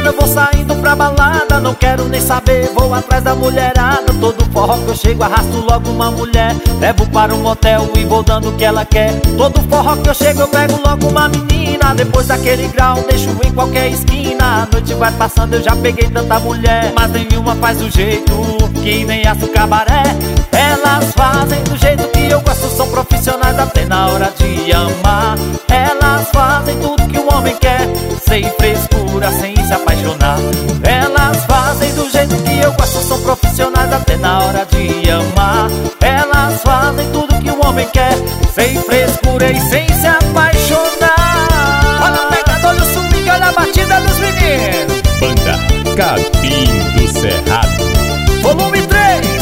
semana eu vou saindo pra balada, não quero nem saber, vou atrás da mulherada. Todo forró que eu chego arrasto logo uma mulher, levo para um motel e vou dando o que ela quer. Todo forró que eu chego eu pego logo uma menina, depois daquele grau deixo em qualquer esquina. A noite vai passando, eu já peguei tanta mulher, mas nenhuma faz do jeito que nem a do cabaré. Elas fazem do jeito que eu gosto, são profissionais até na hora de amar. Elas fazem tudo que o homem quer, sem frescura, sem se apaixonar. Elas fazem do jeito que eu gosto, são profissionais até na hora de amar. Elas fazem tudo que o homem quer, sem frescura e sem se apaixonar. Olha o pegador, olha o swing, olha a batida dos meninos. Banda Capim do Cerrado, volume 3.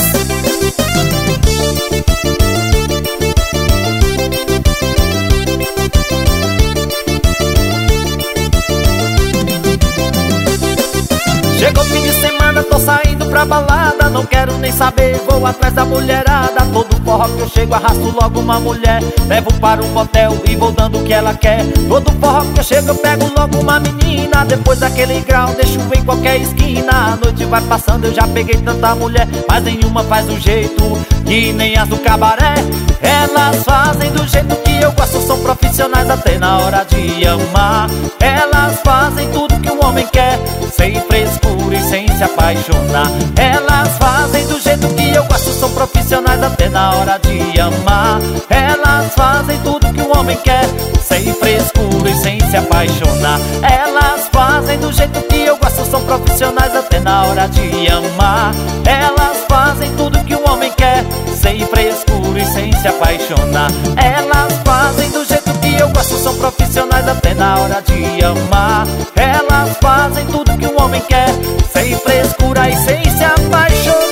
Chegou fim de semana, tô saindo pra balada, não quero nem saber, vou atrás da mulherada. Todo forró que eu chego arrasto logo uma mulher, levo para um motel e vou dando o que ela quer. Todo forró que eu chego eu pego logo uma menina, depois daquele grau deixo em qualquer esquina. A noite vai passando, eu já peguei tanta mulher, mas nenhuma faz do jeito que nem as do cabaré. Elas fazem do jeito que eu gosto, são profissionais até na hora de amar. Elas fazem tudo que o homem quer, sem frescura e sem se apaixonar. Elas fazem do jeito que eu gosto, são profissionais até na hora de amar. Elas fazem tudo que o homem quer, sem frescura e sem se apaixonar. Elas fazem do jeito que eu gosto, são profissionais até na hora de amar. Elas fazem tudo que o homem quer, sem frescura e sem se apaixonar. Elas fazem do jeito que eu gosto, são profissionais até na hora de amar. Elas fazem tudo que o homem quer, sem frescura e sem se apaixonar.